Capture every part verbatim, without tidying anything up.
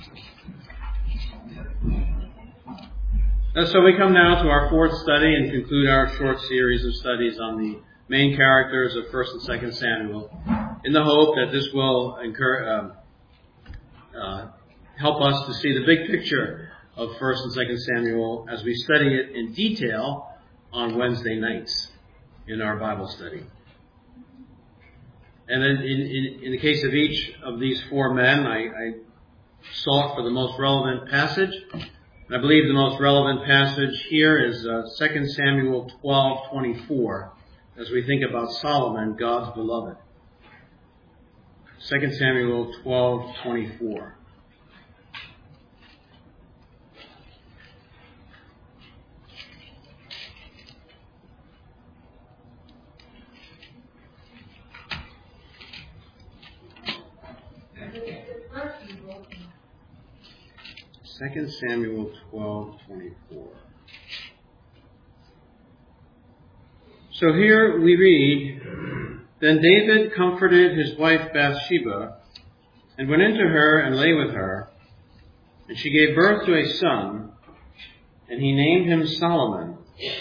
And so we come now to our fourth study and conclude our short series of studies on the main characters of First and Second Samuel, in the hope that this will encourage, um, uh, help us to see the big picture of First and Second Samuel as we study it in detail on Wednesday nights in our Bible study. And then in, in, in the case of each of these four men, I, I sought for the most relevant passage. I believe the most relevant passage here is uh, Second Samuel twelve twenty-four, as we think about Solomon, God's beloved. Second Samuel twelve twenty-four. Second Samuel twelve twenty-four. So here we read, Then David comforted his wife Bathsheba, and went into her and lay with her, and she gave birth to a son, and he named him Solomon.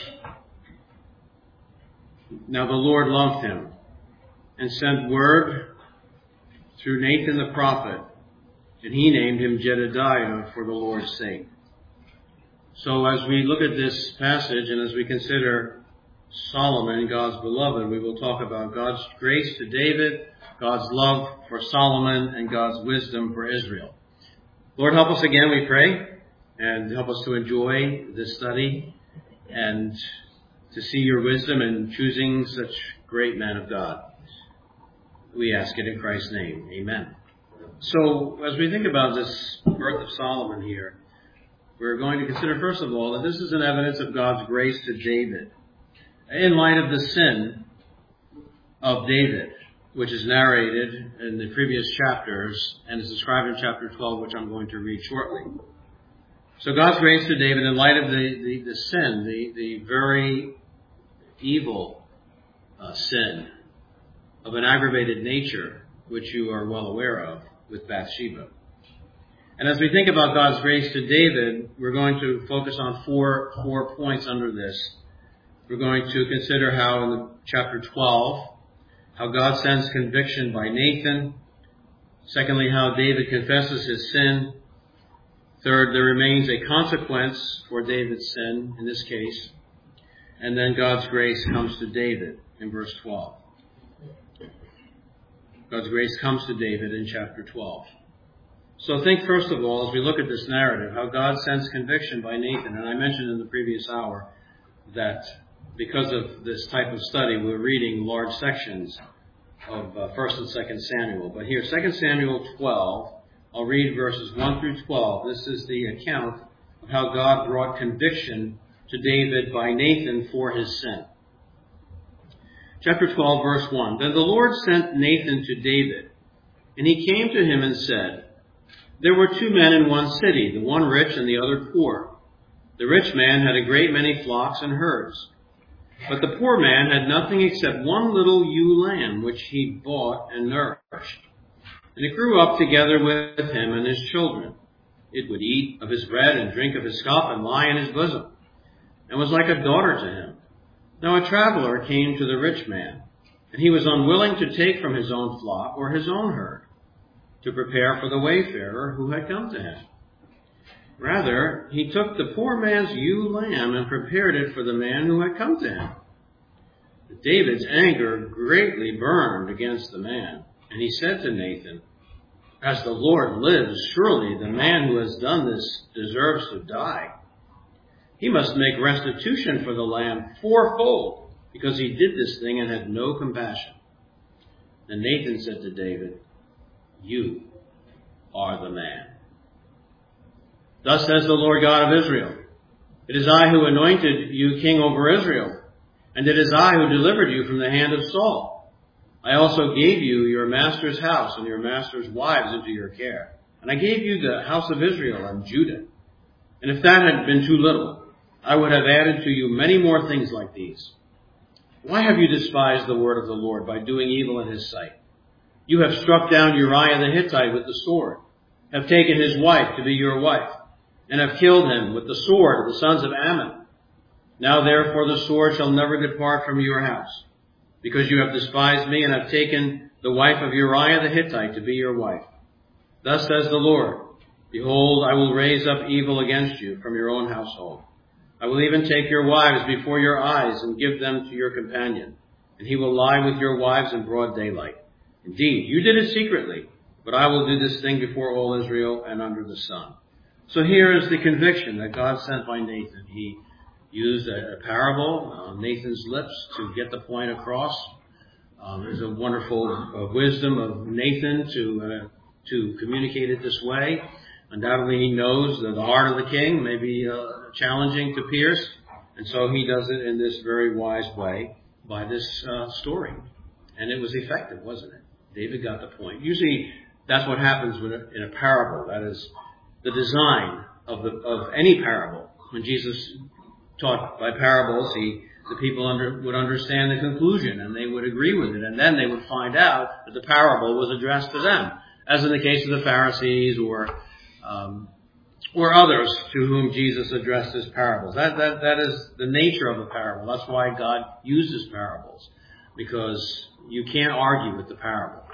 Now the Lord loved him, and sent word through Nathan the prophet, and he named him Jedediah for the Lord's sake. So as we look at this passage and as we consider Solomon, God's beloved, we will talk about God's grace to David, God's love for Solomon, and God's wisdom for Israel. Lord, help us again, we pray, and help us to enjoy this study and to see your wisdom in choosing such great men of God. We ask it in Christ's name. Amen. So, as we think about this birth of Solomon here, we're going to consider, first of all, that this is an evidence of God's grace to David, in light of the sin of David, which is narrated in the previous chapters and is described in chapter twelve, which I'm going to read shortly. So, God's grace to David in light of the, the, the sin, the, the very evil uh, sin of an aggravated nature, which you are well aware of, with Bathsheba. And as we think about God's grace to David, we're going to focus on four, four points under this. We're going to consider how in the chapter twelve, how God sends conviction by Nathan. Secondly, how David confesses his sin. Third, there remains a consequence for David's sin in this case. And then God's grace comes to David in verse twelve. God's grace comes to David in chapter twelve. So think first of all, as we look at this narrative, how God sends conviction by Nathan. And I mentioned in the previous hour that because of this type of study, we're reading large sections of uh, First and Second Samuel. But here, Second Samuel twelve, I'll read verses one through twelve. This is the account of how God brought conviction to David by Nathan for his sin. Chapter twelve, verse one. Then the Lord sent Nathan to David, and he came to him and said, There were two men in one city, the one rich and the other poor. The rich man had a great many flocks and herds, but the poor man had nothing except one little ewe lamb, which he bought and nourished. And it grew up together with him and his children. It would eat of his bread and drink of his cup and lie in his bosom, and was like a daughter to him. Now a traveler came to the rich man, and he was unwilling to take from his own flock or his own herd to prepare for the wayfarer who had come to him. Rather, he took the poor man's ewe lamb and prepared it for the man who had come to him. But David's anger greatly burned against the man, and he said to Nathan, As the Lord lives, surely the man who has done this deserves to die. He must make restitution for the lamb fourfold, because he did this thing and had no compassion. Then Nathan said to David, You are the man. Thus says the Lord God of Israel, It is I who anointed you king over Israel, and it is I who delivered you from the hand of Saul. I also gave you your master's house and your master's wives into your care. And I gave you the house of Israel and Judah. And if that had been too little, I would have added to you many more things like these. Why have you despised the word of the Lord by doing evil in his sight? You have struck down Uriah the Hittite with the sword, have taken his wife to be your wife, and have killed him with the sword of the sons of Ammon. Now therefore the sword shall never depart from your house, because you have despised me and have taken the wife of Uriah the Hittite to be your wife. Thus says the Lord, behold, I will raise up evil against you from your own household. I will even take your wives before your eyes and give them to your companion, and he will lie with your wives in broad daylight. Indeed, you did it secretly, but I will do this thing before all Israel and under the sun. So here is the conviction that God sent by Nathan. He used a, a parable on Nathan's lips to get the point across. Um, there's a wonderful uh, wisdom of Nathan to uh, to communicate it this way. Undoubtedly, he knows that the heart of the king may be uh, challenging to pierce, and so he does it in this very wise way by this uh, story. And it was effective, wasn't it? David got the point. Usually, that's what happens with a, in a parable. That is the design of the of any parable. When Jesus taught by parables, he the people under, would understand the conclusion, and they would agree with it, and then they would find out that the parable was addressed to them, as in the case of the Pharisees or um, or others to whom Jesus addressed his parables. That that that is the nature of a parable. That's why God uses parables, because you can't argue with the parable.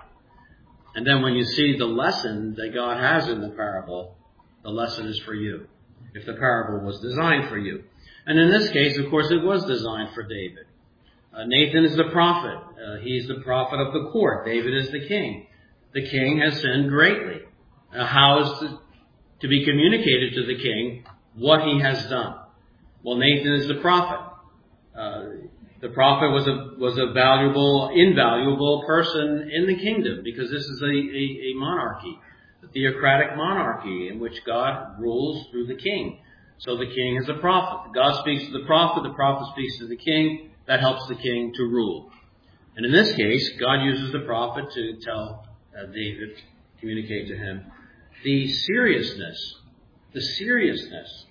And then when you see the lesson that God has in the parable, the lesson is for you, if the parable was designed for you. And in this case, of course, it was designed for David. Uh, Nathan is the prophet. Uh, he's the prophet of the court. David is the king. The king has sinned greatly. Uh, how is to, to be communicated to the king what he has done? Well, Nathan is the prophet. Uh, the prophet was a was a valuable, invaluable person in the kingdom, because this is a, a, a monarchy, a theocratic monarchy in which God rules through the king. So the king is a prophet. God speaks to the prophet, the prophet speaks to the king. That helps the king to rule. And in this case, God uses the prophet to tell uh, David, communicate to him, the seriousness, the seriousness,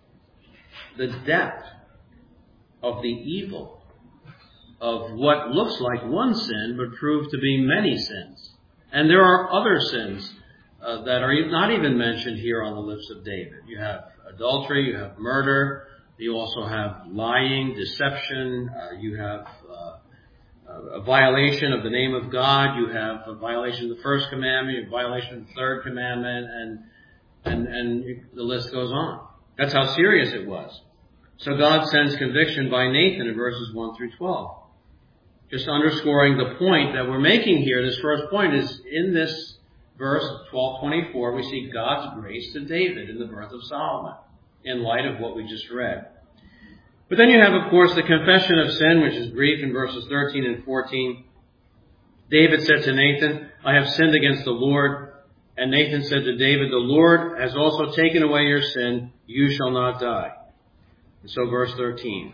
the depth of the evil of what looks like one sin but proved to be many sins. And there are other sins uh, that are not even mentioned here on the lips of David. You have adultery, you have murder, you also have lying, deception, uh, you have uh, a violation of the name of God, you have a violation of the first commandment, a violation of the third commandment, and and and the list goes on. That's how serious it was. So God sends conviction by Nathan in verses one through twelve. Just underscoring the point that we're making here, this first point is in this verse twelve twenty-four, we see God's grace to David in the birth of Solomon, in light of what we just read. But then you have, of course, the confession of sin, which is brief in verses thirteen and fourteen. David said to Nathan, I have sinned against the Lord. And Nathan said to David, the Lord has also taken away your sin. You shall not die. And so verse thirteen.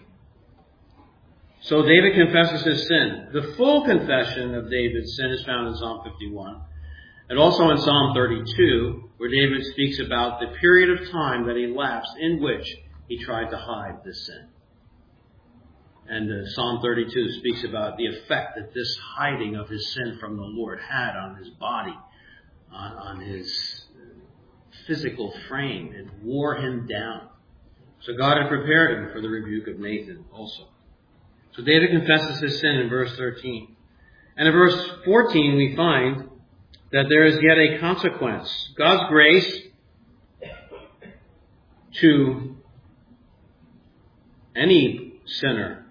So David confesses his sin. The full confession of David's sin is found in Psalm fifty-one. And also in Psalm thirty-two, where David speaks about the period of time that elapsed in which he tried to hide this sin. And uh, Psalm thirty-two speaks about the effect that this hiding of his sin from the Lord had on his body, on, on his physical frame. It wore him down. So God had prepared him for the rebuke of Nathan also. So David confesses his sin in verse thirteen. And in verse fourteen we find that there is yet a consequence. God's grace to any sinner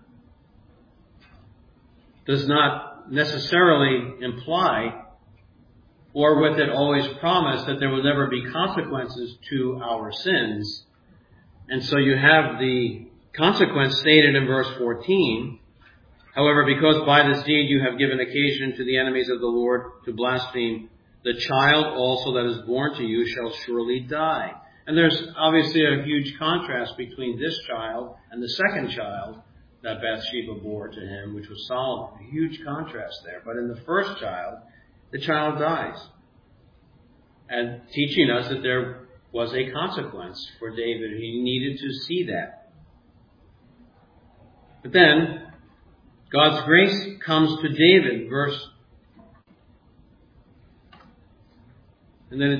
does not necessarily imply, or with it always promise, that there will never be consequences to our sins. And so you have the consequence stated in verse fourteen. However, because by this deed you have given occasion to the enemies of the Lord to blaspheme, the child also that is born to you shall surely die. And there's obviously a huge contrast between this child and the second child that Bathsheba bore to him, which was Solomon. A huge contrast there. But in the first child, the child dies. And teaching us that there was a consequence for David. He needed to see that. But then, God's grace comes to David, verse, and then it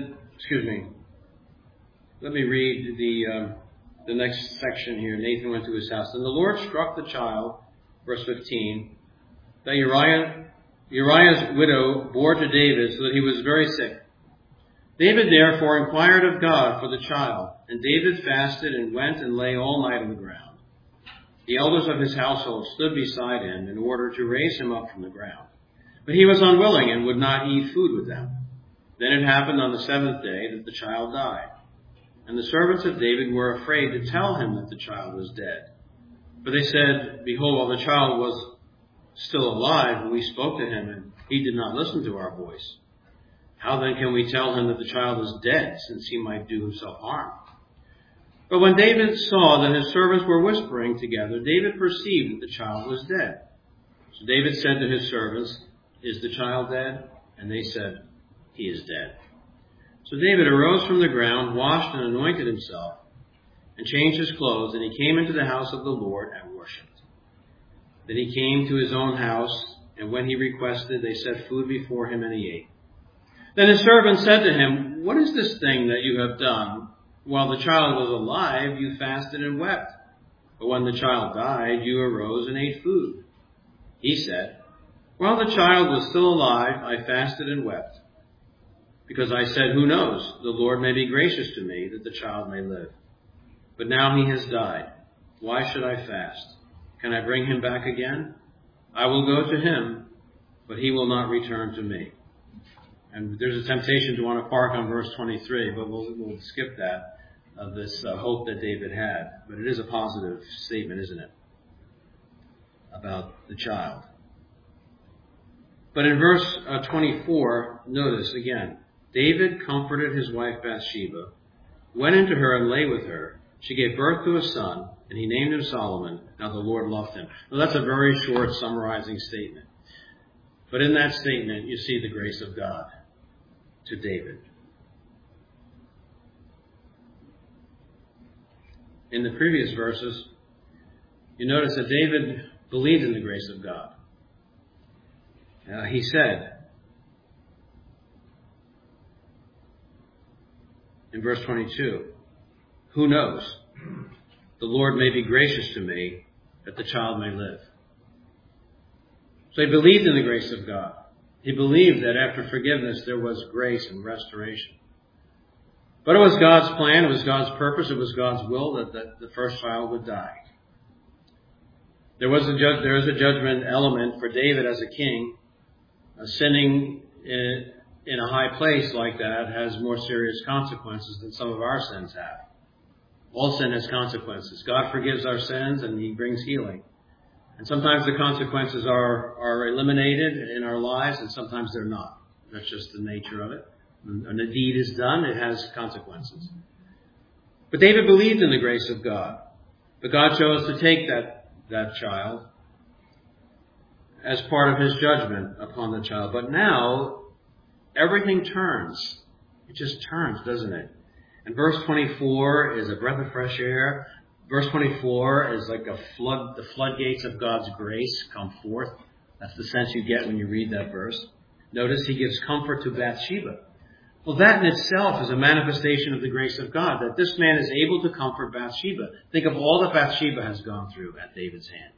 excuse me, let me read the um, the next section here. Nathan went to his house. And the Lord struck the child, verse fifteen, that Uriah, Uriah's widow bore to David, so that he was very sick. David therefore inquired of God for the child, and David fasted and went and lay all night on the ground. The elders of his household stood beside him in order to raise him up from the ground. But he was unwilling and would not eat food with them. Then it happened on the seventh day that the child died. And the servants of David were afraid to tell him that the child was dead. For they said, Behold, while the child was still alive, we spoke to him, and he did not listen to our voice. How then can we tell him that the child is dead, since he might do himself harm? But when David saw that his servants were whispering together, David perceived that the child was dead. So David said to his servants, Is the child dead? And they said, He is dead. So David arose from the ground, washed and anointed himself, and changed his clothes, and he came into the house of the Lord and worshipped. Then he came to his own house, and when he requested, they set food before him, and he ate. Then his servant said to him, What is this thing that you have done? While the child was alive, you fasted and wept. But when the child died, you arose and ate food. He said, While the child was still alive, I fasted and wept. Because I said, Who knows? The Lord may be gracious to me, that the child may live. But now he has died. Why should I fast? Can I bring him back again? I will go to him, but he will not return to me. And there's a temptation to want to park on verse twenty-three, but we'll, we'll skip that, of this uh, hope that David had. But it is a positive statement, isn't it? About the child. But in verse uh, twenty-four, notice again, David comforted his wife Bathsheba, went into her and lay with her. She gave birth to a son, and he named him Solomon. Now the Lord loved him. Well, that's a very short summarizing statement. But in that statement, you see the grace of God to David. In the previous verses, you notice that David believed in the grace of God. Uh, he said, in verse twenty-two, Who knows? The Lord may be gracious to me, that the child may live. So he believed in the grace of God. He believed that after forgiveness there was grace and restoration. But it was God's plan, it was God's purpose, it was God's will that the, the first child would die. There was a ju- there is a judgment element for David as a king. Uh, sinning in, in a high place like that has more serious consequences than some of our sins have. All sin has consequences. God forgives our sins and he brings healing. And sometimes the consequences are, are eliminated in our lives, and sometimes they're not. That's just the nature of it. When a deed is done, it has consequences. But David believed in the grace of God. But God chose to take that, that child as part of his judgment upon the child. But now, everything turns. It just turns, doesn't it? And verse twenty-four is a breath of fresh air. Verse twenty-four is like a flood, the floodgates of God's grace come forth. That's the sense you get when you read that verse. Notice he gives comfort to Bathsheba. Well, that in itself is a manifestation of the grace of God, that this man is able to comfort Bathsheba. Think of all that Bathsheba has gone through at David's hand.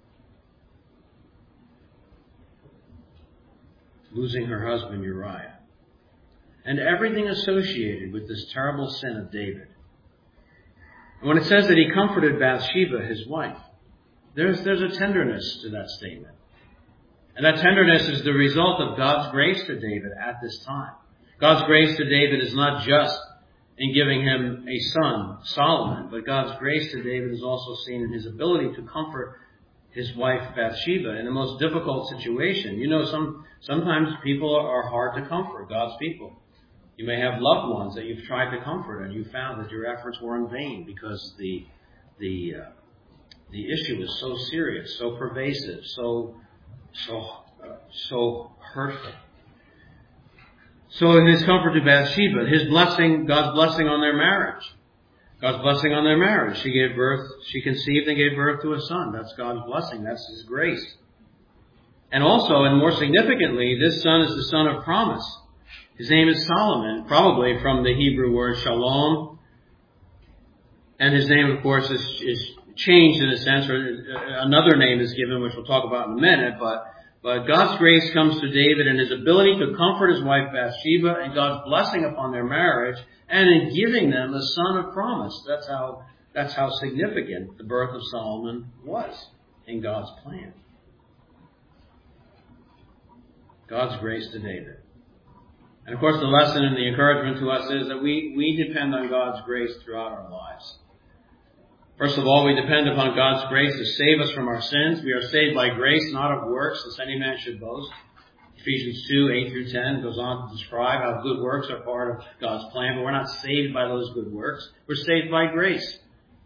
Losing her husband Uriah. And everything associated with this terrible sin of David. And when it says that he comforted Bathsheba, his wife, there's, there's a tenderness to that statement. And that tenderness is the result of God's grace to David at this time. God's grace to David is not just in giving him a son, Solomon, but God's grace to David is also seen in his ability to comfort his wife Bathsheba in the most difficult situation. You know, some sometimes people are hard to comfort, God's people. You may have loved ones that you've tried to comfort, and you found that your efforts were in vain because the the uh, the issue is so serious, so pervasive, so so uh, so hurtful. So in his comfort to Bathsheba, his blessing, God's blessing on their marriage, God's blessing on their marriage. She gave birth, she conceived and gave birth to a son. That's God's blessing. That's his grace. And also, and more significantly, this son is the son of promise. His name is Solomon, probably from the Hebrew word shalom. And his name, of course, is, is changed in a sense, or another name is given, which we'll talk about in a minute. But, but God's grace comes to David and his ability to comfort his wife Bathsheba, and God's blessing upon their marriage, and in giving them a son of promise. That's how, that's how significant the birth of Solomon was in God's plan. God's grace to David. And of course, the lesson and the encouragement to us is that we, we depend on God's grace throughout our lives. First of all, we depend upon God's grace to save us from our sins. We are saved by grace, not of works, lest any man should boast. Ephesians two, eight through ten goes on to describe how good works are part of God's plan, but we're not saved by those good works. We're saved by grace.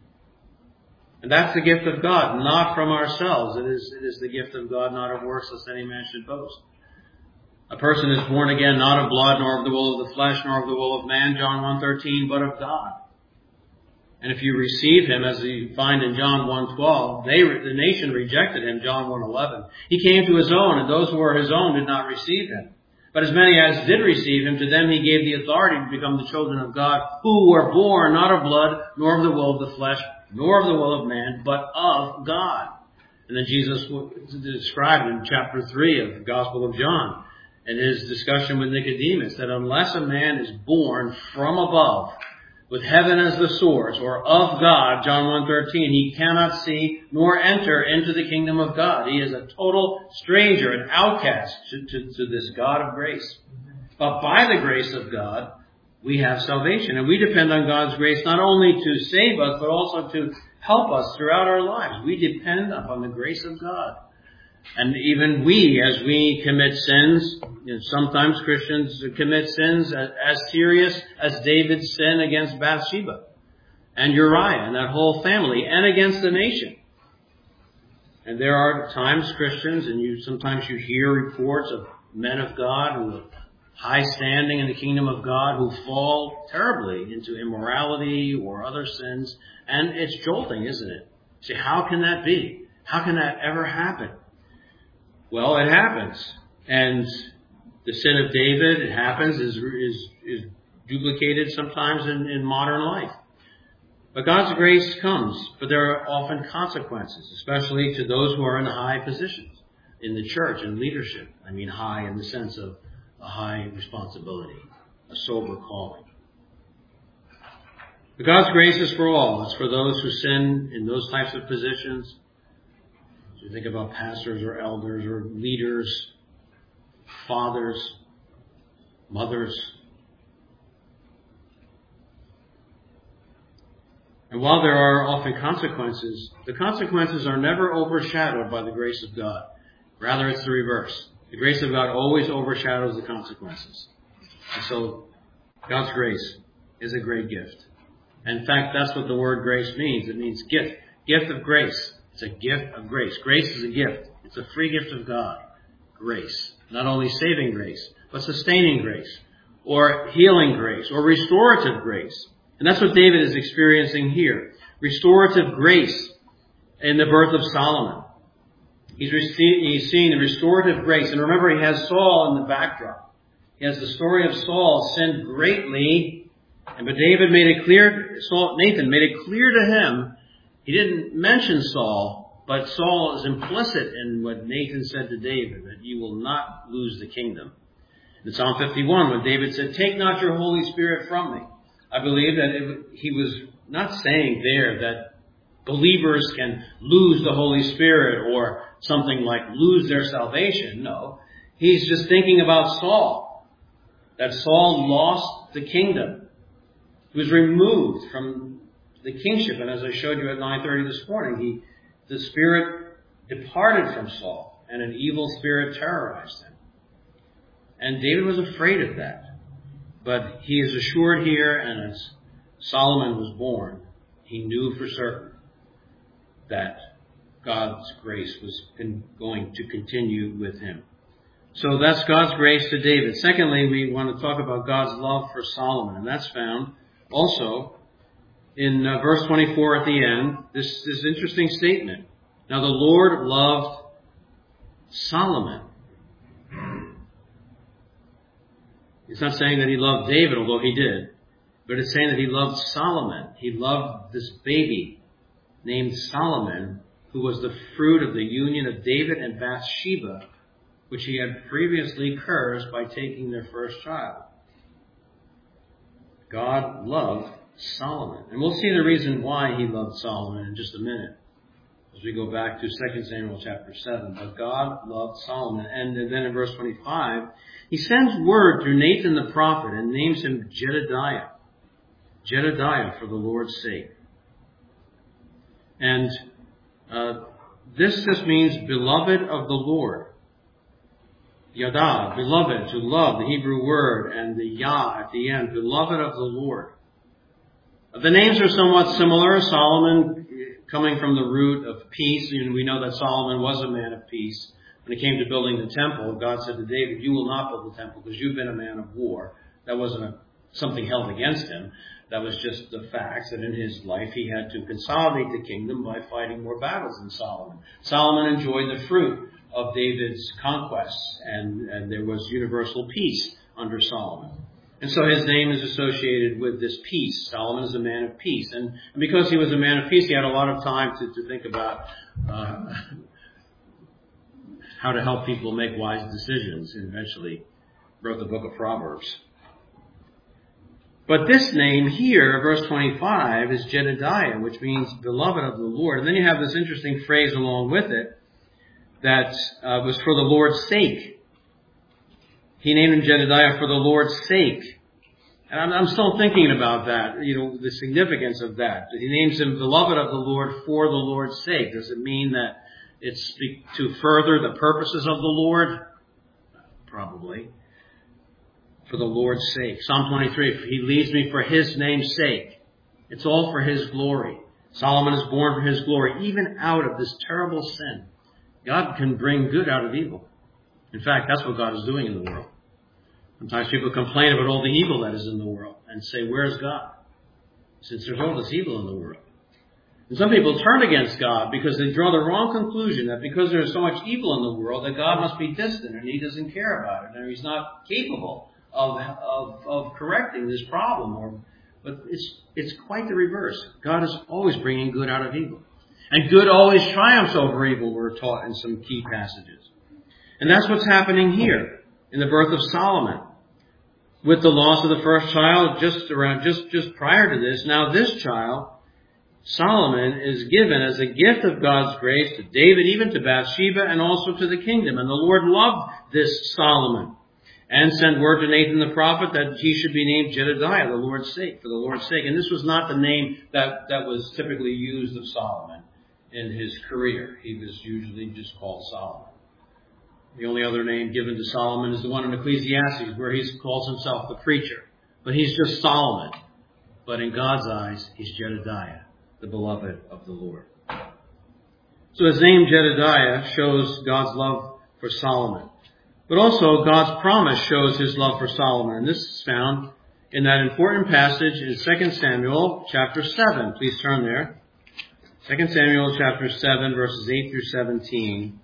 And that's the gift of God, not from ourselves. It is, it is the gift of God, not of works, lest any man should boast. A person is born again not of blood, nor of the will of the flesh, nor of the will of man, John one thirteen, but of God. And if you receive him, as you find in John one twelve, they, the nation rejected him, John one eleven. He came to his own, and those who were his own did not receive him. But as many as did receive him, to them he gave the authority to become the children of God, who were born not of blood, nor of the will of the flesh, nor of the will of man, but of God. And then Jesus described in chapter three of the Gospel of John, in his discussion with Nicodemus, that unless a man is born from above, with heaven as the source, or of God, John one thirteen, he cannot see nor enter into the kingdom of God. He is a total stranger, an outcast to, to, to this God of grace. But by the grace of God, we have salvation. And we depend on God's grace not only to save us, but also to help us throughout our lives. We depend upon the grace of God. And even we, as we commit sins, you know, sometimes Christians commit sins as, as serious as David's sin against Bathsheba and Uriah and that whole family, and against the nation. And there are times Christians, and you sometimes you hear reports of men of God who have high standing in the kingdom of God who fall terribly into immorality or other sins. And it's jolting, isn't it? See, how can that be? How can that ever happen? Well, it happens. And the sin of David, it happens, is is, is duplicated sometimes in, in modern life. But God's grace comes, but there are often consequences, especially to those who are in high positions in the church and leadership. I mean high in the sense of a high responsibility, a sober calling. But God's grace is for all. It's for those who sin in those types of positions. You think about pastors or elders or leaders, fathers, mothers. And while there are often consequences, the consequences are never overshadowed by the grace of God. Rather, it's the reverse. The grace of God always overshadows the consequences. And so, God's grace is a great gift. And in fact, that's what the word grace means. It means gift. Gift of grace. It's a gift of grace. Grace is a gift. It's a free gift of God. Grace. Not only saving grace, but sustaining grace, or healing grace, or restorative grace. And that's what David is experiencing here. Restorative grace in the birth of Solomon. He's, rece- he's seeing the restorative grace. And remember, he has Saul in the backdrop. He has the story of Saul sinned greatly. And but David made it clear, Saul, Nathan made it clear to him. He didn't mention Saul, but Saul is implicit in what Nathan said to David, that you will not lose the kingdom. In Psalm fifty-one, when David said, "Take not your Holy Spirit from me," I believe that it, he was not saying there that believers can lose the Holy Spirit or something like lose their salvation. No, he's just thinking about Saul, that Saul lost the kingdom. He was removed from the kingship, and as I showed you at nine thirty this morning, he, the spirit departed from Saul, and an evil spirit terrorized him. And David was afraid of that. But he is assured here, and as Solomon was born, he knew for certain that God's grace was going to continue with him. So that's God's grace to David. Secondly, we want to talk about God's love for Solomon, and that's found also in uh, verse twenty-four at the end, this, this interesting statement. Now the Lord loved Solomon. It's not saying that he loved David, although he did. But it's saying that he loved Solomon. He loved this baby named Solomon, who was the fruit of the union of David and Bathsheba, which he had previously cursed by taking their first child. God loved Solomon. And we'll see the reason why he loved Solomon in just a minute, as we go back to Second Samuel chapter seven. But God loved Solomon. And then in verse twenty-five, he sends word through Nathan the prophet and names him Jedediah. Jedediah, for the Lord's sake. And uh, this just means beloved of the Lord. Yada, beloved, to love, the Hebrew word, and the Yah at the end, beloved of the Lord. The names are somewhat similar. Solomon, coming from the root of peace, and we know that Solomon was a man of peace. When it came to building the temple, God said to David, you will not build the temple because you've been a man of war. That wasn't a, something held against him. That was just the fact that in his life he had to consolidate the kingdom by fighting more battles than Solomon. Solomon enjoyed the fruit of David's conquests, and, and there was universal peace under Solomon. And so his name is associated with this peace. Solomon is a man of peace. And, and because he was a man of peace, he had a lot of time to, to think about uh, how to help people make wise decisions, and eventually wrote the book of Proverbs. But this name here, verse twenty-five, is Jedediah, which means beloved of the Lord. And then you have this interesting phrase along with it that uh, was for the Lord's sake. He named him Jedediah for the Lord's sake. And I'm, I'm still thinking about that, you know, the significance of that. He names him beloved of the Lord for the Lord's sake. Does it mean that it's to further the purposes of the Lord? Probably. For the Lord's sake. Psalm twenty-three, he leads me for his name's sake. It's all for his glory. Solomon is born for his glory, even out of this terrible sin. God can bring good out of evil. In fact, that's what God is doing in the world. Sometimes people complain about all the evil that is in the world and say, where's God? Since there's all this evil in the world. And some people turn against God because they draw the wrong conclusion that because there's so much evil in the world that God must be distant and he doesn't care about it and he's not capable of of, of correcting this problem. Or, but it's it's quite the reverse. God is always bringing good out of evil. And good always triumphs over evil, we're taught in some key passages. And that's what's happening here in the birth of Solomon. With the loss of the first child just around just, just prior to this, now this child, Solomon, is given as a gift of God's grace to David, even to Bathsheba, and also to the kingdom. And the Lord loved this Solomon and sent word to Nathan the prophet that he should be named Jedediah, the Lord's sake, for the Lord's sake. And this was not the name that, that was typically used of Solomon in his career. He was usually just called Solomon. The only other name given to Solomon is the one in Ecclesiastes, where he calls himself the preacher. But he's just Solomon. But in God's eyes, he's Jedediah, the beloved of the Lord. So his name Jedediah shows God's love for Solomon. But also God's promise shows his love for Solomon. And this is found in that important passage in Second Samuel chapter seven. Please turn there. Second Samuel chapter seven, verses eight through seventeen.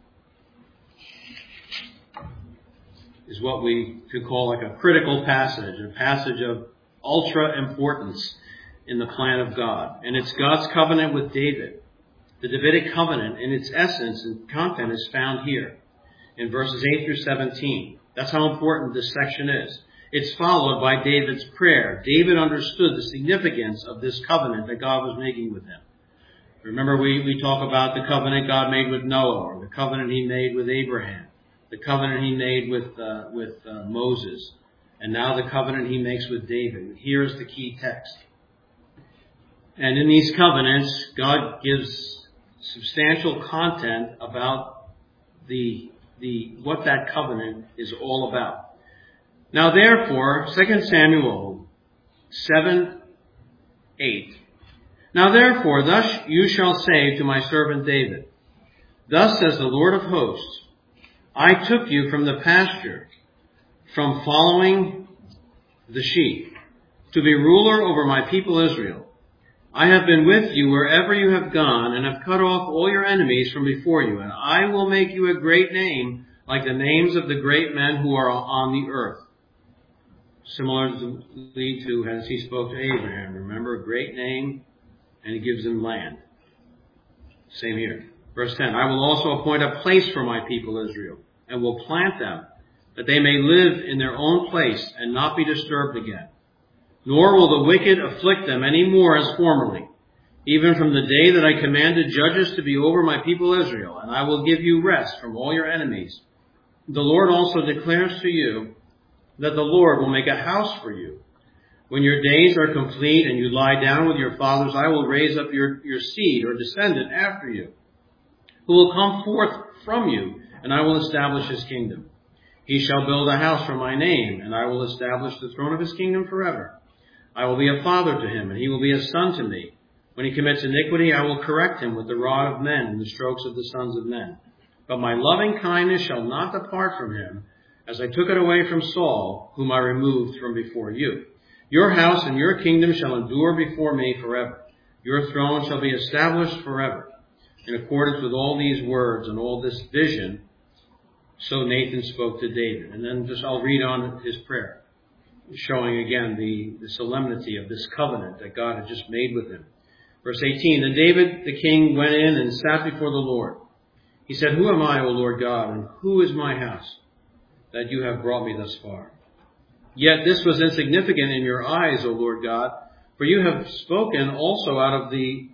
Is what we could call like a critical passage, a passage of ultra importance in the plan of God. And it's God's covenant with David. The Davidic covenant in its essence and content is found here in verses eight through seventeen. That's how important this section is. It's followed by David's prayer. David understood the significance of this covenant that God was making with him. Remember, we, we talk about the covenant God made with Noah, or the covenant he made with Abraham. The covenant he made with uh, with uh, Moses, and now the covenant he makes with David. Here's the key text. And in these covenants, God gives substantial content about the the what that covenant is all about. Now, therefore, Second Samuel seven eight. Now, therefore, thus you shall say to my servant David, thus says the Lord of hosts, I took you from the pasture, from following the sheep, to be ruler over my people Israel. I have been with you wherever you have gone, and have cut off all your enemies from before you, and I will make you a great name, like the names of the great men who are on the earth. similarly to as he spoke to Abraham. Remember, a great name, and he gives him land. Same here. Verse ten, I will also appoint a place for my people Israel, and will plant them, that they may live in their own place and not be disturbed again. Nor will the wicked afflict them any more as formerly, even from the day that I commanded judges to be over my people Israel, and I will give you rest from all your enemies. The Lord also declares to you that the Lord will make a house for you. When your days are complete and you lie down with your fathers, I will raise up your, your seed or descendant after you, who will come forth from you, and I will establish his kingdom. He shall build a house for my name, and I will establish the throne of his kingdom forever. I will be a father to him, and he will be a son to me. When he commits iniquity, I will correct him with the rod of men and the strokes of the sons of men. But my loving kindness shall not depart from him, as I took it away from Saul, whom I removed from before you. Your house and your kingdom shall endure before me forever. Your throne shall be established forever. In accordance with all these words and all this vision, so Nathan spoke to David. And then just I'll read on his prayer, showing again the, the solemnity of this covenant that God had just made with him. Verse eighteen, Then David the king went in and sat before the Lord. He said, Who am I, O Lord God, and who is my house, that you have brought me thus far? Yet this was insignificant in your eyes, O Lord God, for you have spoken also out of the,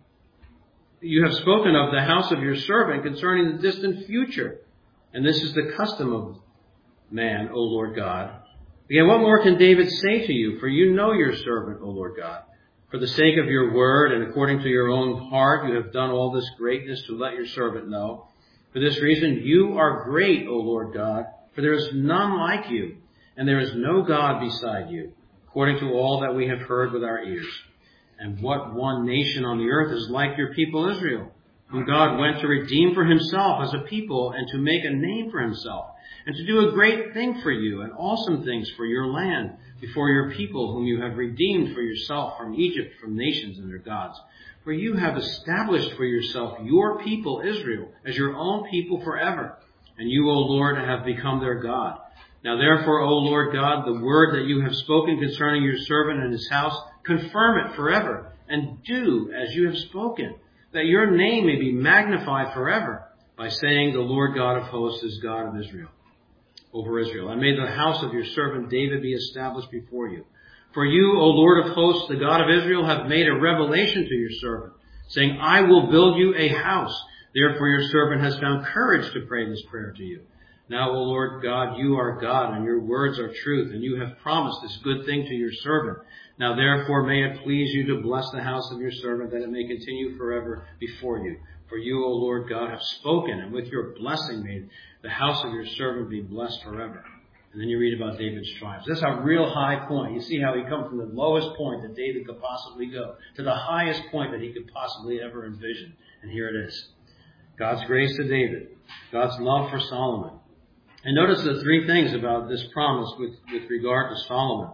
you have spoken of the house of your servant concerning the distant future. And this is the custom of man, O Lord God. Again, what more can David say to you? For you know your servant, O Lord God. For the sake of your word and according to your own heart, you have done all this greatness to let your servant know. For this reason, you are great, O Lord God, for there is none like you, and there is no God beside you, according to all that we have heard with our ears. And what one nation on the earth is like your people Israel, whom God went to redeem for himself as a people and to make a name for himself, and to do a great thing for you and awesome things for your land before your people, whom you have redeemed for yourself from Egypt, from nations and their gods. For you have established for yourself your people Israel as your own people forever. And you, O Lord, have become their God. Now therefore, O Lord God, the word that you have spoken concerning your servant and his house, confirm it forever, and do as you have spoken, that your name may be magnified forever, by saying, The Lord God of hosts is God of Israel, over Israel. And may the house of your servant David be established before you. For you, O Lord of hosts, the God of Israel, have made a revelation to your servant, saying, I will build you a house. Therefore your servant has found courage to pray this prayer to you. Now, O Lord God, you are God, and your words are truth, and you have promised this good thing to your servant. Now therefore may it please you to bless the house of your servant, that it may continue forever before you. For you, O Lord God, have spoken, and with your blessing may the house of your servant be blessed forever. And then you read about David's triumphs. That's a real high point. You see how he comes from the lowest point that David could possibly go to the highest point that he could possibly ever envision. And here it is. God's grace to David. God's love for Solomon. And notice the three things about this promise with, with regard to Solomon.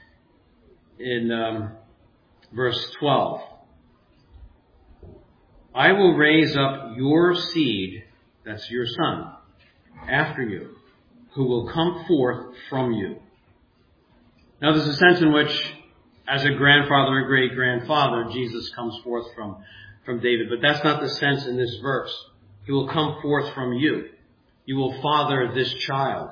In um, verse twelve. I will raise up your seed, that's your son, after you, who will come forth from you. Now there's a sense in which, as a grandfather and great-grandfather, Jesus comes forth from, from David. But that's not the sense in this verse. He will come forth from you. You will father this child.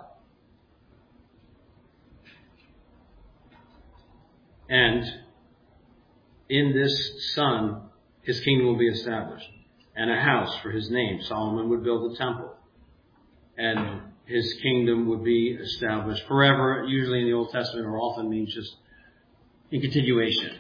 And in this son, his kingdom will be established. And a house for his name. Solomon would build a temple. And his kingdom would be established forever. Usually in the Old Testament, or often means just in continuation,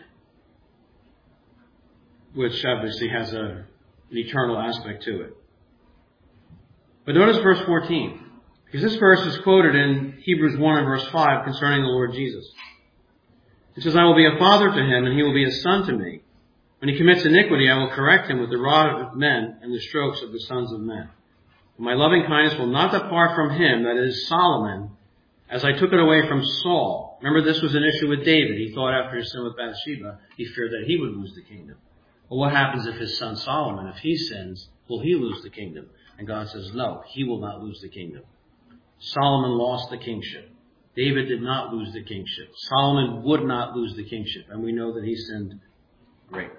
which obviously has a, an eternal aspect to it. But notice verse fourteen, because this verse is quoted in Hebrews one and verse five concerning the Lord Jesus. It says, I will be a father to him, and he will be a son to me. When he commits iniquity, I will correct him with the rod of men and the strokes of the sons of men. My loving kindness will not depart from him, that is Solomon, as I took it away from Saul. Remember, this was an issue with David. He thought after his sin with Bathsheba, he feared that he would lose the kingdom. Well, what happens if his son Solomon, if he sins, will he lose the kingdom? And God says, no, he will not lose the kingdom. Solomon lost the kingship. David did not lose the kingship. Solomon would not lose the kingship, and we know that he sinned greatly.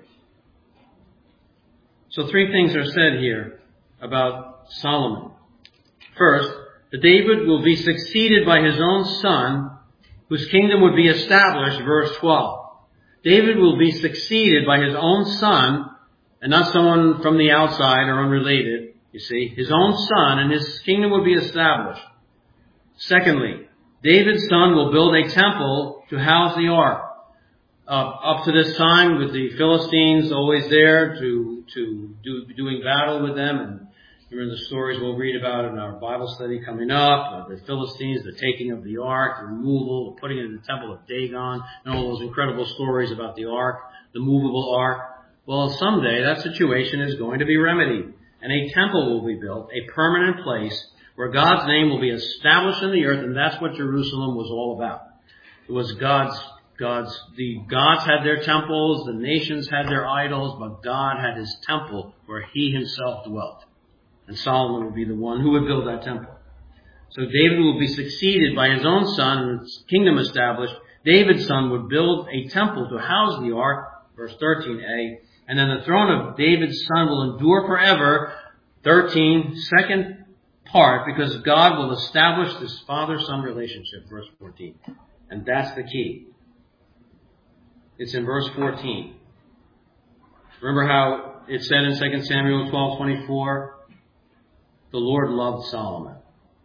So three things are said here about Solomon. First, that David will be succeeded by his own son, whose kingdom would be established, verse twelve. David will be succeeded by his own son, and not someone from the outside or unrelated, you see. His own son, and his kingdom will be established. Secondly, David's son will build a temple to house the ark. Uh, up to this time, with the Philistines always there to to do doing battle with them, and remember the stories we'll read about in our Bible study coming up, uh, the Philistines, the taking of the ark, the removal, the putting it in the temple of Dagon, and all those incredible stories about the ark, the movable ark. Well, someday that situation is going to be remedied, and a temple will be built, a permanent place where God's name will be established in the earth, and that's what Jerusalem was all about. It was God's God's, the gods had their temples, the nations had their idols, but God had his temple where he himself dwelt. And Solomon would be the one who would build that temple. So David will be succeeded by his own son, and his kingdom established. David's son would build a temple to house the ark, verse thirteen a, and then the throne of David's son will endure forever, thirteen, second part, because God will establish this father-son relationship, verse fourteen. And that's the key. It's in verse fourteen. Remember how it said in Second Samuel twelve twenty-four, the Lord loved Solomon.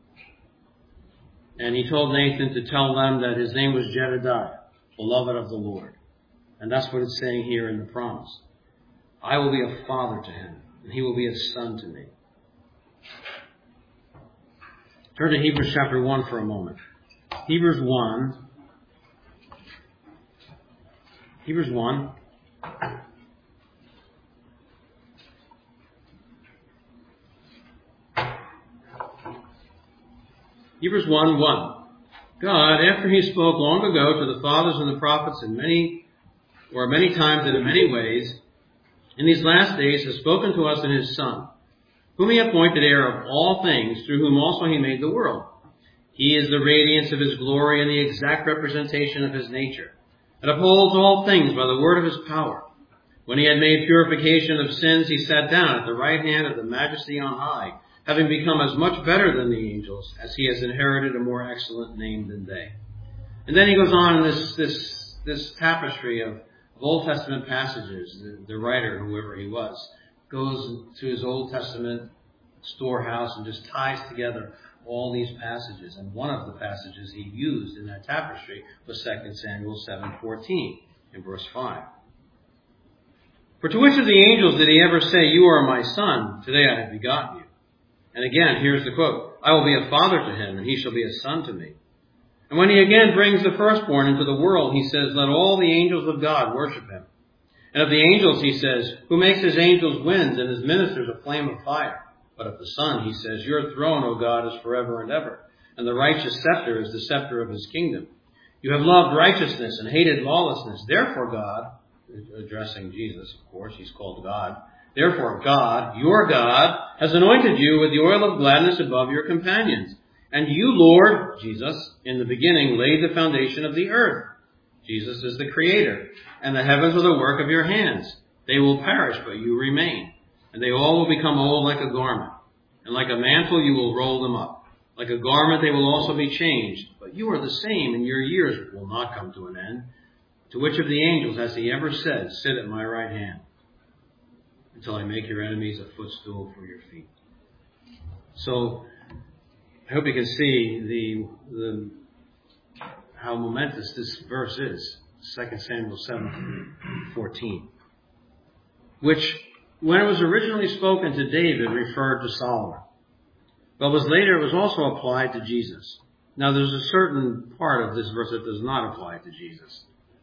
And he told Nathan to tell them that his name was Jedediah, beloved of the Lord. And that's what it's saying here in the promise. I will be a father to him, and he will be a son to me. Turn to Hebrews chapter one for a moment. Hebrews one. Hebrews one. Hebrews one, one. God, after he spoke long ago to the fathers and the prophets in many, or many times and in many ways, in these last days has spoken to us in his Son, whom he appointed heir of all things, through whom also he made the world. He is the radiance of his glory and the exact representation of his nature, and upholds all things by the word of his power. When he had made purification of sins, he sat down at the right hand of the Majesty on high, having become as much better than the angels, as he has inherited a more excellent name than they. And then he goes on in this this this tapestry of, of Old Testament passages. The, the writer, whoever he was, goes to his Old Testament storehouse and just ties together all these passages. And one of the passages he used in that tapestry was Second Samuel seven fourteen in verse five. For to which of the angels did he ever say, you are my son, today I have begotten you? And again, here's the quote, I will be a father to him, and he shall be a son to me. And when he again brings the firstborn into the world, he says, let all the angels of God worship him. And of the angels, he says, who makes his angels winds and his ministers a flame of fire. But of the Son, he says, your throne, O God, is forever and ever, and the righteous scepter is the scepter of his kingdom. You have loved righteousness and hated lawlessness. Therefore God, addressing Jesus, of course, he's called God. Therefore God, your God, has anointed you with the oil of gladness above your companions. And you, Lord, Jesus, in the beginning laid the foundation of the earth. Jesus is the creator, and the heavens are the work of your hands. They will perish, but you remain. And they all will become old like a garment. And like a mantle you will roll them up. Like a garment they will also be changed. But you are the same, and your years will not come to an end. To which of the angels has he ever said, sit at my right hand, until I make your enemies a footstool for your feet? So, I hope you can see the, the how momentous this verse is. Second Samuel seven fourteen. Which, when it was originally spoken to David, referred to Solomon. But was later, it was also applied to Jesus. Now, there's a certain part of this verse that does not apply to Jesus.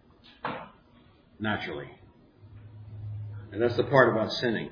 Naturally. And that's the part about sinning.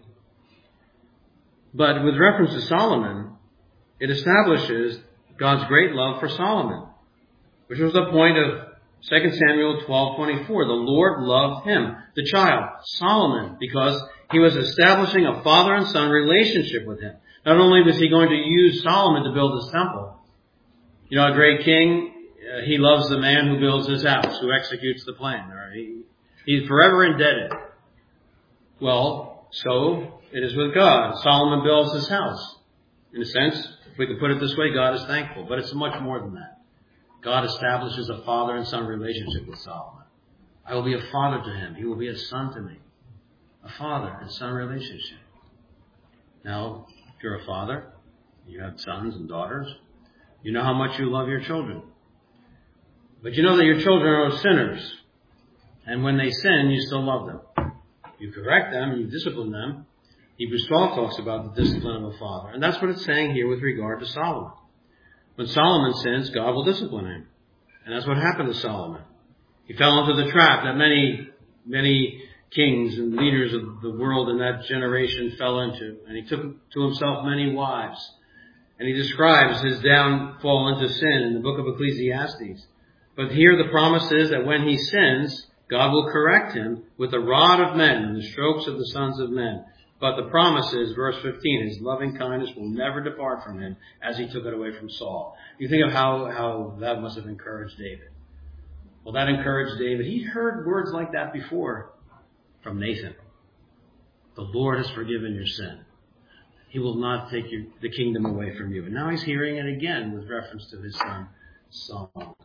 But with reference to Solomon, it establishes God's great love for Solomon, which was the point of Second Samuel twelve twenty-four. The Lord loved him, the child, Solomon, because he was establishing a father and son relationship with him. Not only was he going to use Solomon to build his temple. You know, a great king, uh, he loves the man who builds his house, who executes the plan. Or he, he's forever indebted. Well, so it is with God. Solomon builds his house. In a sense, if we could put it this way, God is thankful. But it's much more than that. God establishes a father and son relationship with Solomon. I will be a father to him. He will be a son to me. A father and son relationship. Now, if you're a father, you have sons and daughters, you know how much you love your children. But you know that your children are sinners. And when they sin, you still love them. You correct them and you discipline them. Hebrews twelve talks about the discipline of a father. And that's what it's saying here with regard to Solomon. When Solomon sins, God will discipline him. And that's what happened to Solomon. He fell into the trap that many, many kings and leaders of the world in that generation fell into. And he took to himself many wives. And he describes his downfall into sin in the book of Ecclesiastes. But here the promise is that when he sins, God will correct him with the rod of men and the strokes of the sons of men. But the promise is, verse fifteen, his loving kindness will never depart from him as he took it away from Saul. You think of how, how that must have encouraged David. Well, that encouraged David. He heard words like that before from Nathan. The Lord has forgiven your sin. He will not take your, the kingdom away from you. And now he's hearing it again with reference to his son, Solomon.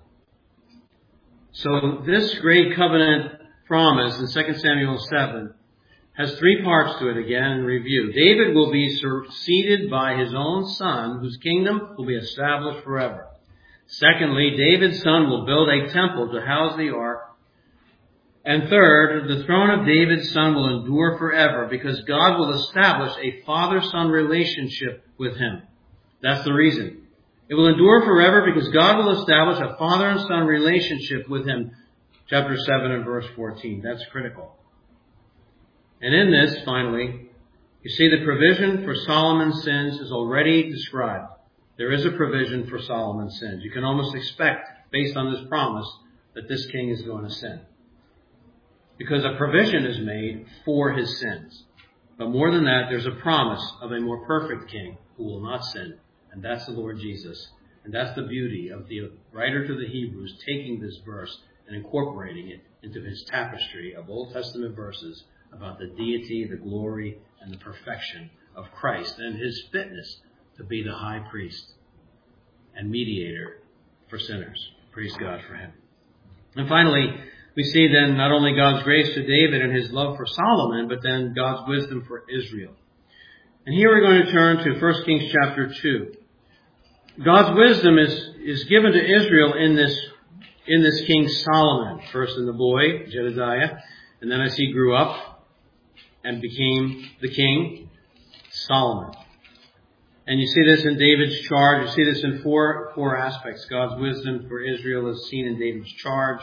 So this great covenant promise in Second Samuel seven has three parts to it again in review. David will be succeeded by his own son, whose kingdom will be established forever. Secondly, David's son will build a temple to house the ark. And third, the throne of David's son will endure forever because God will establish a father-son relationship with him. That's the reason. It will endure forever because God will establish a father and son relationship with him. Chapter seven and verse fourteen. That's critical. And in this, finally, you see the provision for Solomon's sins is already described. There is a provision for Solomon's sins. You can almost expect, based on this promise, that this king is going to sin. Because a provision is made for his sins. But more than that, there's a promise of a more perfect king who will not sin. And that's the Lord Jesus. And that's the beauty of the writer to the Hebrews taking this verse and incorporating it into his tapestry of Old Testament verses about the deity, the glory, and the perfection of Christ and his fitness to be the high priest and mediator for sinners. Praise God for him. And finally, we see then not only God's grace to David and his love for Solomon, but then God's wisdom for Israel. And here we're going to turn to First Kings chapter two. God's wisdom is, is given to Israel in this, in this King Solomon. First in the boy, Jedediah, and then as he grew up and became the king, Solomon. And you see this in David's charge. You see this in four, four aspects. God's wisdom for Israel is seen in David's charge,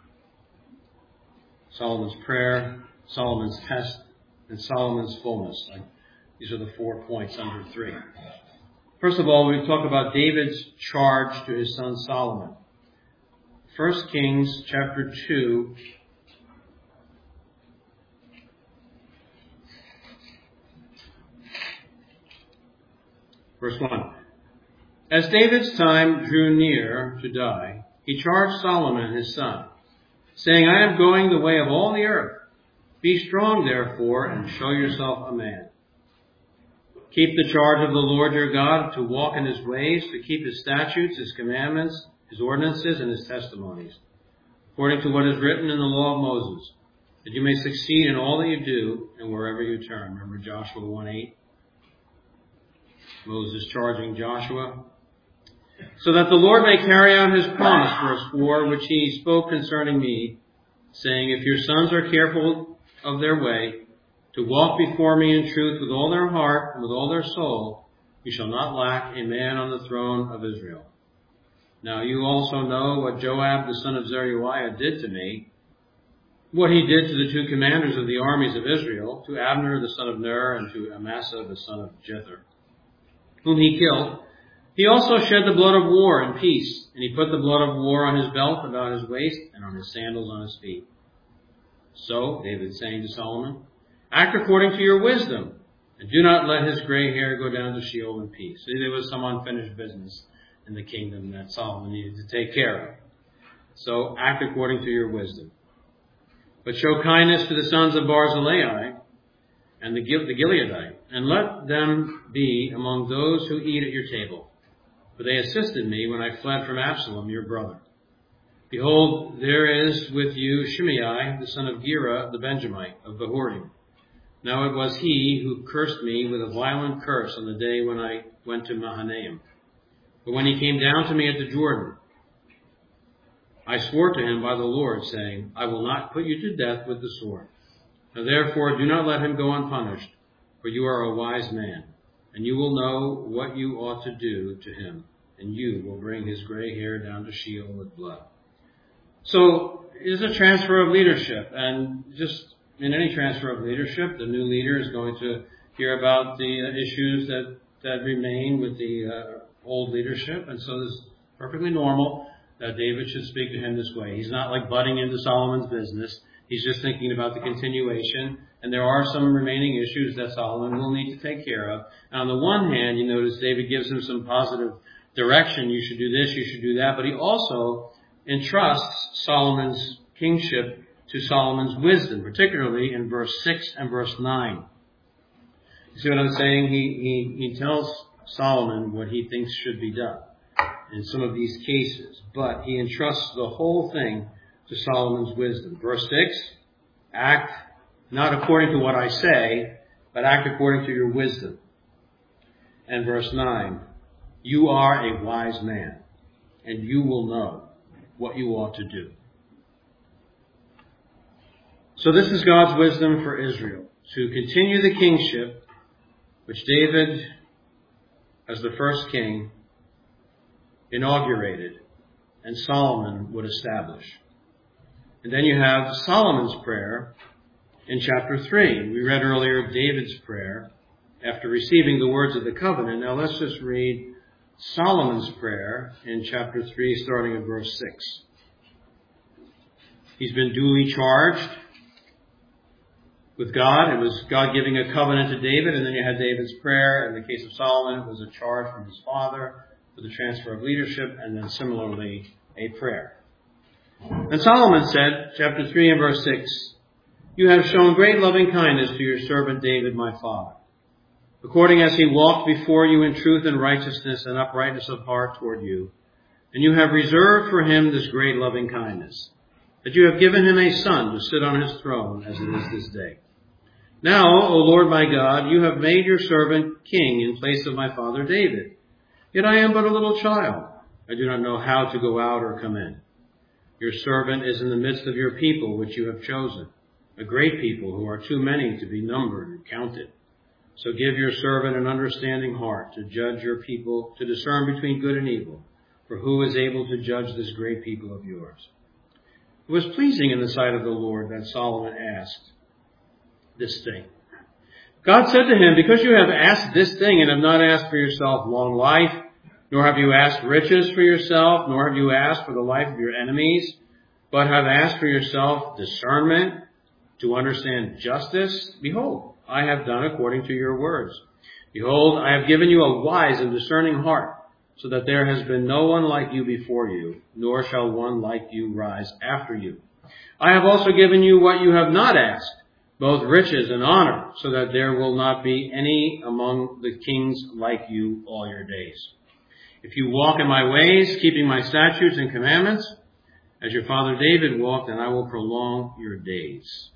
Solomon's prayer, Solomon's test, and Solomon's fullness. These are the four points under three. First of all, we talk about David's charge to his son Solomon. First Kings chapter two. Verse one. As David's time drew near to die, he charged Solomon his son, saying, I am going the way of all the earth. Be strong, therefore, and show yourself a man. Keep the charge of the Lord your God, to walk in his ways, to keep his statutes, his commandments, his ordinances, and his testimonies, according to what is written in the law of Moses, that you may succeed in all that you do and wherever you turn. Remember Joshua one eight? Moses charging Joshua. So that the Lord may carry out his promise, verse four, which he spoke concerning me, saying, if your sons are careful of their way, to walk before me in truth with all their heart and with all their soul, you shall not lack a man on the throne of Israel. Now you also know what Joab the son of Zeruiah did to me, what he did to the two commanders of the armies of Israel, to Abner the son of Ner and to Amasa the son of Jether, whom he killed. He also shed the blood of war in peace, and he put the blood of war on his belt about his waist and on his sandals on his feet. So, David is saying to Solomon, act according to your wisdom, and do not let his gray hair go down to Sheol in peace. See, there was some unfinished business in the kingdom that Solomon needed to take care of. So act according to your wisdom. But show kindness to the sons of Barzillai and the, Gil- the Gileadite, and let them be among those who eat at your table. For they assisted me when I fled from Absalom, your brother. Behold, there is with you Shimei, the son of Gera, the Benjamite, of Bahurim. Now it was he who cursed me with a violent curse on the day when I went to Mahanaim. But when he came down to me at the Jordan, I swore to him by the Lord, saying, I will not put you to death with the sword. Now therefore do not let him go unpunished, for you are a wise man, and you will know what you ought to do to him, and you will bring his gray hair down to Sheol with blood. So it is a transfer of leadership, and just in any transfer of leadership, the new leader is going to hear about the uh, issues that, that remain with the uh, old leadership, and so it's perfectly normal that David should speak to him this way. He's not like butting into Solomon's business. He's just thinking about the continuation, and there are some remaining issues that Solomon will need to take care of. And on the one hand, you notice David gives him some positive direction. You should do this, you should do that, but he also entrusts Solomon's kingship to Solomon's wisdom, particularly in verse six and verse nine. You see what I'm saying? He, he, he tells Solomon what he thinks should be done in some of these cases, but he entrusts the whole thing to Solomon's wisdom. Verse six, act not according to what I say, but act according to your wisdom. And verse nine, you are a wise man, and you will know what you ought to do. So this is God's wisdom for Israel, to continue the kingship which David, as the first king, inaugurated and Solomon would establish. And then you have Solomon's prayer in chapter three. We read earlier David's prayer after receiving the words of the covenant. Now let's just read Solomon's prayer in chapter three, starting at verse six. He's been duly charged with God. It was God giving a covenant to David, and then you had David's prayer. In the case of Solomon, it was a charge from his father for the transfer of leadership, and then similarly a prayer. And Solomon said, chapter three and verse six, you have shown great loving kindness to your servant David, my father, according as he walked before you in truth and righteousness and uprightness of heart toward you. And you have reserved for him this great loving kindness, that you have given him a son to sit on his throne as it is this day. Now, O Lord my God, you have made your servant king in place of my father David. Yet I am but a little child. I do not know how to go out or come in. Your servant is in the midst of your people, which you have chosen, a great people who are too many to be numbered and counted. So give your servant an understanding heart to judge your people, to discern between good and evil. For who is able to judge this great people of yours? It was pleasing in the sight of the Lord that Solomon asked this thing. God said to him, because you have asked this thing and have not asked for yourself long life, nor have you asked riches for yourself, nor have you asked for the life of your enemies, but have asked for yourself discernment to understand justice, behold, I have done according to your words. Behold, I have given you a wise and discerning heart, so that there has been no one like you before you, nor shall one like you rise after you. I have also given you what you have not asked, both riches and honor, so that there will not be any among the kings like you all your days. If you walk in my ways, keeping my statutes and commandments, as your father David walked, then I will prolong your days.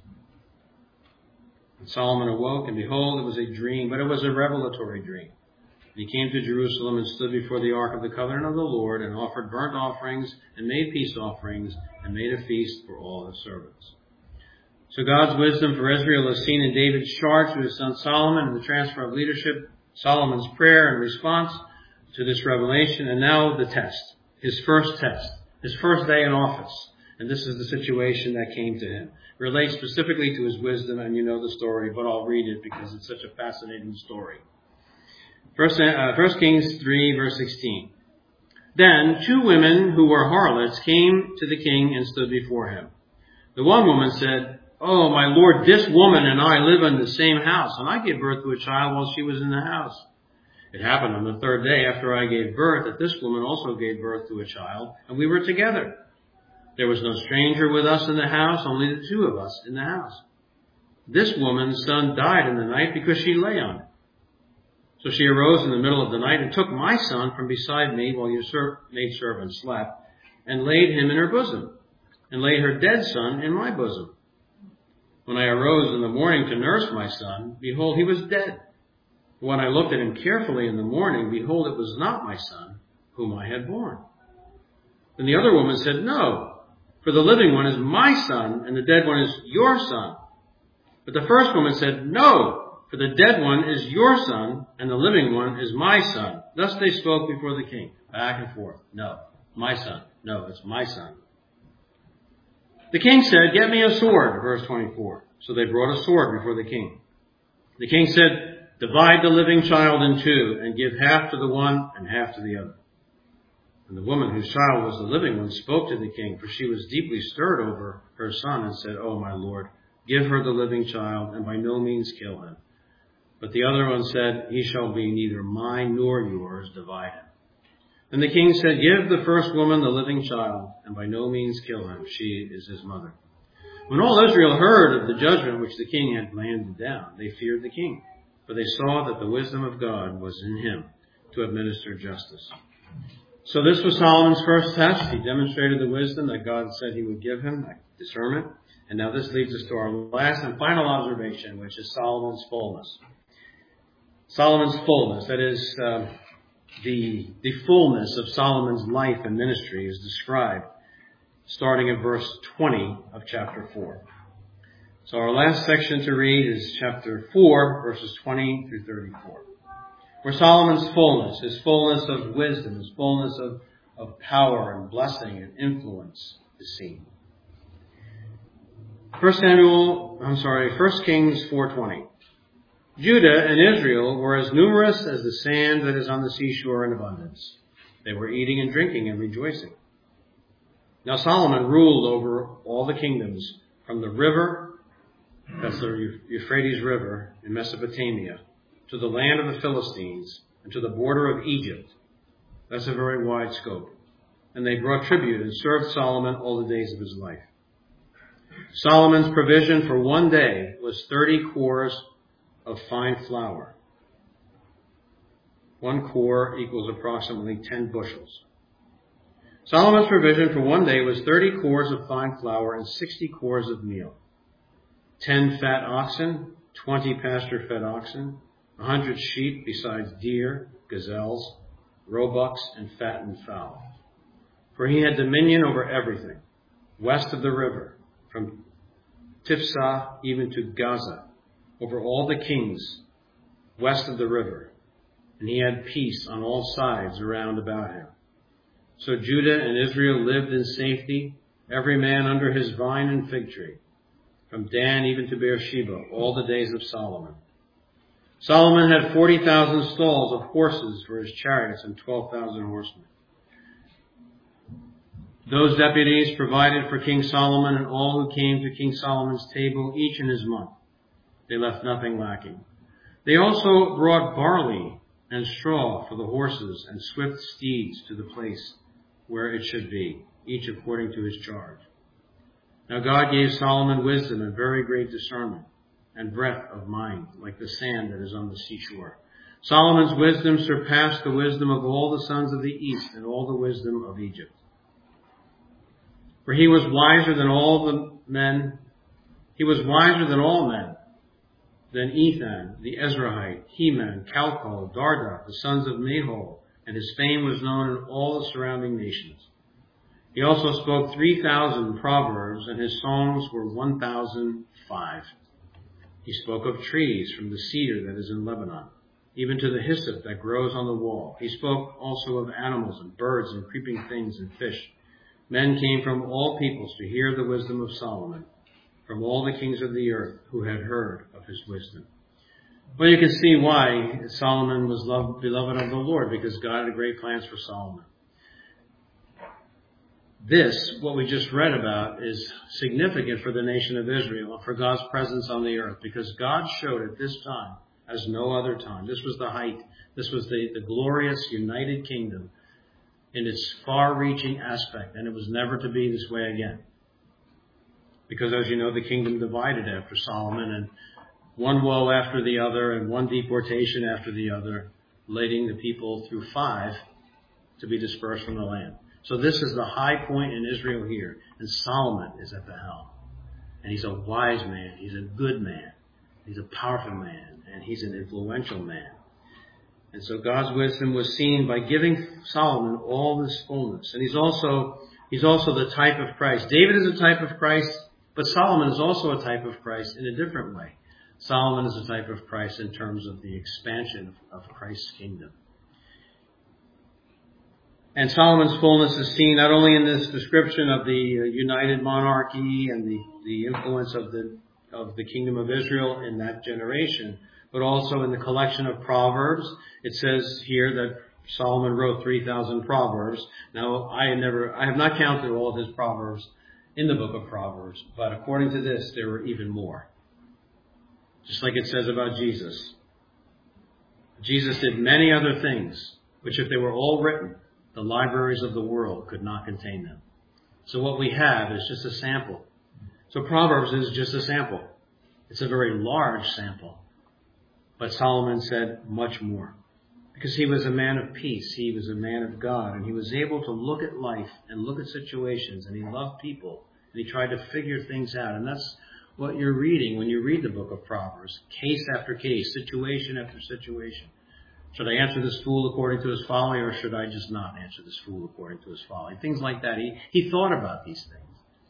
And Solomon awoke, and behold, it was a dream, but it was a revelatory dream. And he came to Jerusalem and stood before the ark of the covenant of the Lord, and offered burnt offerings, and made peace offerings, and made a feast for all his servants. So God's wisdom for Israel is seen in David's charge to his son Solomon and the transfer of leadership, Solomon's prayer in response to this revelation, and now the test, his first test, his first day in office. And this is the situation that came to him. It relates specifically to his wisdom, and you know the story, but I'll read it because it's such a fascinating story. First, uh, First Kings three, verse sixteen. Then two women who were harlots came to the king and stood before him. The one woman said, "Oh, my lord, this woman and I live in the same house, and I gave birth to a child while she was in the house. It happened on the third day after I gave birth that this woman also gave birth to a child, and we were together. There was no stranger with us in the house, only the two of us in the house. This woman's son died in the night because she lay on it. So she arose in the middle of the night and took my son from beside me while your maidservant slept, and laid him in her bosom, and laid her dead son in my bosom. When I arose in the morning to nurse my son, behold, he was dead. When I looked at him carefully in the morning, behold, it was not my son, whom I had born. Then the other woman said, no, for the living one is my son, and the dead one is your son. But the first woman said, no, for the dead one is your son, and the living one is my son. Thus they spoke before the king, back and forth. No, my son. No, it's my son. The king said, get me a sword, verse twenty-four. So they brought a sword before the king. The king said, divide the living child in two, and give half to the one and half to the other. And the woman whose child was the living one spoke to the king, for she was deeply stirred over her son, and said, oh, my lord, give her the living child, and by no means kill him. But the other one said, he shall be neither mine nor yours, divide him. And the king said, give the first woman the living child, and by no means kill him. She is his mother. When all Israel heard of the judgment which the king had handed down, they feared the king, for they saw that the wisdom of God was in him to administer justice. So this was Solomon's first test. He demonstrated the wisdom that God said he would give him, like discernment. And now this leads us to our last and final observation, which is Solomon's fullness. Solomon's fullness, that is, uh, the, the fullness of Solomon's life and ministry is described starting at verse twenty of chapter four. So our last section to read is chapter four, verses twenty through thirty-four. Where Solomon's fullness, his fullness of wisdom, his fullness of, of power and blessing and influence is seen. First Samuel, I'm sorry, First Kings four twenty. Judah and Israel were as numerous as the sand that is on the seashore in abundance. They were eating and drinking and rejoicing. Now Solomon ruled over all the kingdoms from the river, that's the Euphrates River in Mesopotamia, to the land of the Philistines, and to the border of Egypt. That's a very wide scope. And they brought tribute and served Solomon all the days of his life. Solomon's provision for one day was thirty cores of fine flour. One core equals approximately ten bushels. Solomon's provision for one day was thirty cores of fine flour and sixty cores of meal. Ten fat oxen, twenty pasture-fed oxen, a hundred sheep besides deer, gazelles, roebucks, and fattened fowl. For he had dominion over everything, west of the river, from Tiphsah even to Gaza, over all the kings west of the river, and he had peace on all sides around about him. So Judah and Israel lived in safety, every man under his vine and fig tree, from Dan even to Beersheba, all the days of Solomon. Solomon had forty thousand stalls of horses for his chariots and twelve thousand horsemen. Those deputies provided for King Solomon and all who came to King Solomon's table, each in his month. They left nothing lacking. They also brought barley and straw for the horses and swift steeds to the place where it should be, each according to his charge. Now God gave Solomon wisdom and very great discernment and breadth of mind, like the sand that is on the seashore. Solomon's wisdom surpassed the wisdom of all the sons of the east and all the wisdom of Egypt. For he was wiser than all the men, he was wiser than all men, than Ethan, the Ezrahite, Heman, Calcol, Darda, the sons of Mahol, and his fame was known in all the surrounding nations. He also spoke three thousand proverbs, and his songs were one thousand five. He spoke of trees from the cedar that is in Lebanon, even to the hyssop that grows on the wall. He spoke also of animals and birds and creeping things and fish. Men came from all peoples to hear the wisdom of Solomon, from all the kings of the earth who had heard of his wisdom. Well, you can see why Solomon was loved, beloved of the Lord, because God had great plans for Solomon. This, what we just read about, is significant for the nation of Israel and for God's presence on the earth, because God showed at this time as no other time. This was the height. This was the, the glorious united kingdom in its far-reaching aspect, and it was never to be this way again. Because, as you know, the kingdom divided after Solomon, and one woe after the other, and one deportation after the other, leading the people through five to be dispersed from the land. So this is the high point in Israel here, and Solomon is at the helm. And he's a wise man, he's a good man, he's a powerful man, and he's an influential man. And so God's wisdom was seen by giving Solomon all this fullness. And he's also he's also the type of Christ. David is a type of Christ, but Solomon is also a type of Christ in a different way. Solomon is a type of Christ in terms of the expansion of Christ's kingdom. And Solomon's fullness is seen not only in this description of the united monarchy and the, the influence of the of the kingdom of Israel in that generation, but also in the collection of Proverbs. It says here that Solomon wrote three thousand Proverbs. Now, I have never, I have not counted all of his Proverbs in the book of Proverbs, but according to this, there were even more. Just like it says about Jesus. Jesus did many other things, which if they were all written, the libraries of the world could not contain them. So what we have is just a sample. So Proverbs is just a sample. It's a very large sample. But Solomon said much more. Because he was a man of peace. He was a man of God. And he was able to look at life and look at situations. And he loved people. And he tried to figure things out. And that's what you're reading when you read the book of Proverbs. Case after case, situation after situation. Should I answer this fool according to his folly, or should I just not answer this fool according to his folly? Things like that. He, he thought about these things.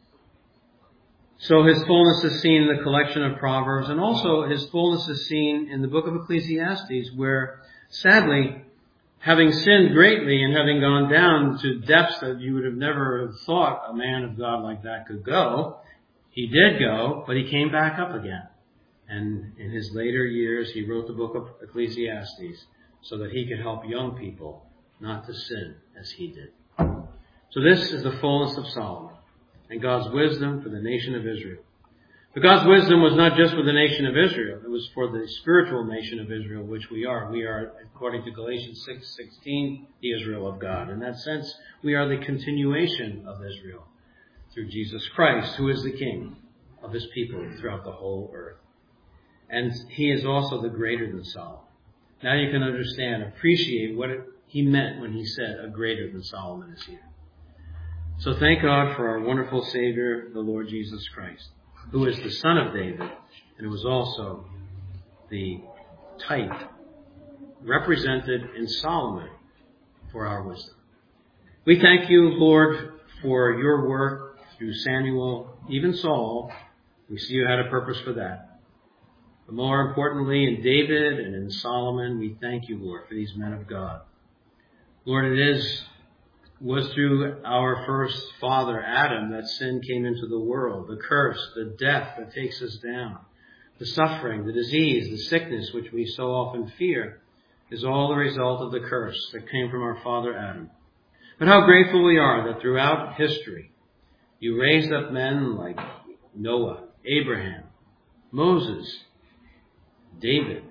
So his fullness is seen in the collection of Proverbs, and also his fullness is seen in the book of Ecclesiastes, where, sadly, having sinned greatly and having gone down to depths that you would have never thought a man of God like that could go, he did go, but he came back up again. And in his later years, he wrote the book of Ecclesiastes so that he could help young people not to sin as he did. So this is the fullness of Solomon and God's wisdom for the nation of Israel. But God's wisdom was not just for the nation of Israel. It was for the spiritual nation of Israel, which we are. We are, according to Galatians six sixteen, the Israel of God. In that sense, we are the continuation of Israel through Jesus Christ, who is the King of his people throughout the whole earth. And he is also the greater than Solomon. Now you can understand, appreciate what it, he meant when he said a greater than Solomon is here. So thank God for our wonderful Savior, the Lord Jesus Christ, who is the Son of David, and who was also the type represented in Solomon for our wisdom. We thank you, Lord, for your work through Samuel, even Saul. We see you had a purpose for that. But more importantly, in David and in Solomon, we thank you, Lord, for these men of God. Lord, it is was through our first father, Adam, that sin came into the world. The curse, the death that takes us down, the suffering, the disease, the sickness, which we so often fear, is all the result of the curse that came from our father, Adam. But how grateful we are that throughout history, you raised up men like Noah, Abraham, Moses, David,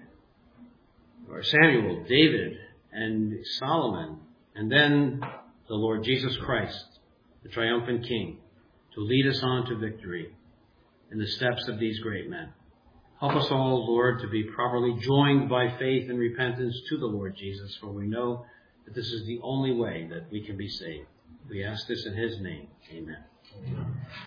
or Samuel, David, and Solomon, and then the Lord Jesus Christ, the triumphant King, to lead us on to victory in the steps of these great men. Help us all, Lord, to be properly joined by faith and repentance to the Lord Jesus, for we know that this is the only way that we can be saved. We ask this in his name. Amen. Amen.